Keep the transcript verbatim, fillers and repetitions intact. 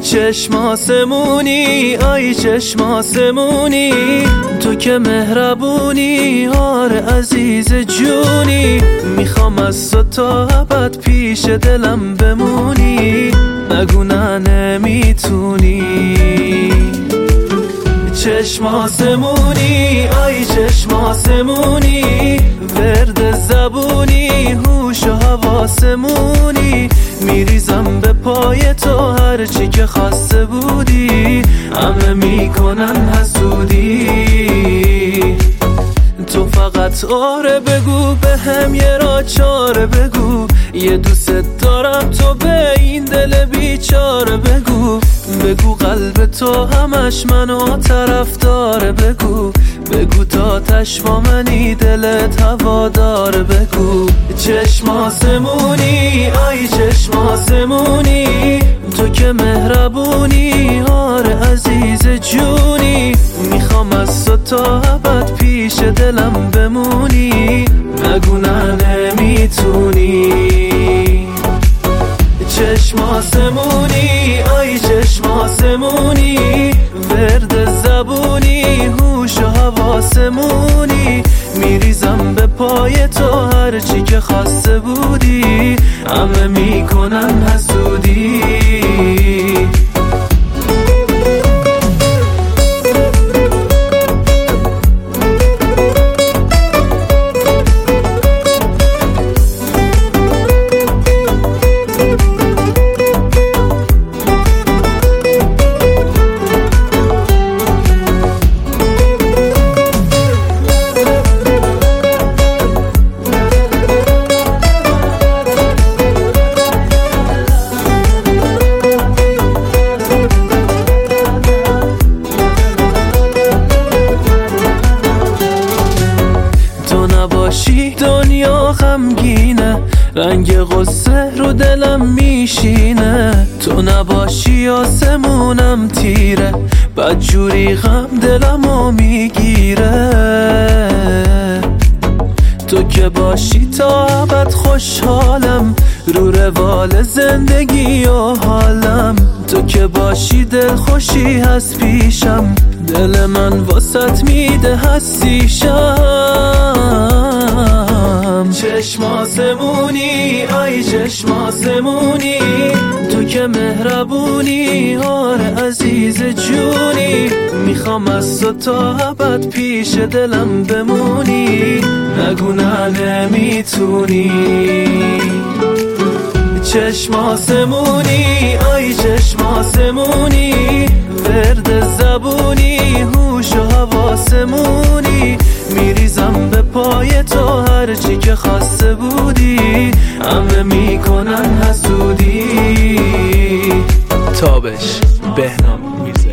چشم آسمونی، آی چشم آسمونی، تو که مهربونی، آره عزیز جونی. میخوام از تو تا ابد پیش دلم بمونی، نگو نه نمیتونی. چشم آسمونی، آی چشم آسمونی، ورد زبونی، هوش و حواسمونی. میریزم به پای تو هرچی که خواسته بودی، همه میکنن حسودی. تو فقط آره بگو، به هم یه را چاره بگو، یه دوست دارم تو به این دل بیچاره بگو. بگو قلب تو همش منو طرف داره، بگو بگو تا تشما منی دلت هوا داره، بگو. چشم آسمونی، آی چشم آسمونی، تو که مهربونی، آره عزیز جونی. میخوام از تو تا ابد پیش دلم بمونی، نگو نه نمیتونی. چشم آسمونی، آی چشم آسمونی، ورد زبونی، هوش و حواسمونی. میریزم به پای تو هرچی که خواسته بودی، همه میکنن حسودی. دنیا غمگینه، رنگ غصه رو دلم میشینه. تو نباشی آسمونم تیره، بدجوری غم دلمو میگیره. تو که باشی تا ابد خوشحالم، رو روال زندگی و حالم. تو که باشی دل خوشی هست پیشم، دل من واسط میده حسیشم. چشم آسمونی، آی چشم آسمونی، تو که مهربونی، آره عزیز جونی. میخوام از تو تا ابد پیش دلم بمونی، نگو نه نمیتونی. چشم آسمونی، آی چشم آسمونی، ورد زبونی، هوش و حواسمونی. میریزم به پای تو هرچی که خواسته بودی، همه میکنن حسودی. تابش بهنام میرزا.